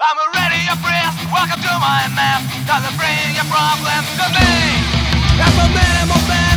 I'm a radio priest, welcome to my map. Doesn't bring your problems to me. That's a minimal thing.